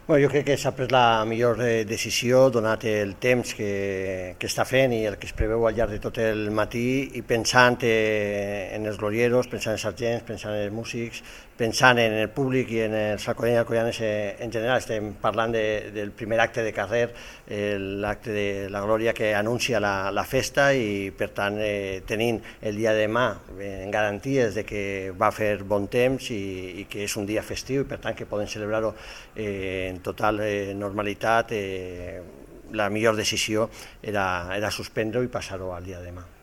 Bueno, jo crec que s'ha pres la millor decisió, donat el temps que està fent i el que es preveu al llarg de tot el matí, i pensant en els glorieros, pensant en els sergents, pensant en els músics, pensant en el públic i en els alcoians i alcoianes en general. Estem parlant del primer acte de carrer, l'acte de la Glòria que anuncia la festa, i per tant tenint el dia de demà en garanties de que va fer bon temps i que és un dia festiu i per tant que poden celebrar-ho en total normalitat, la millor decisió era suspendre-ho i passar-ho al dia de demà.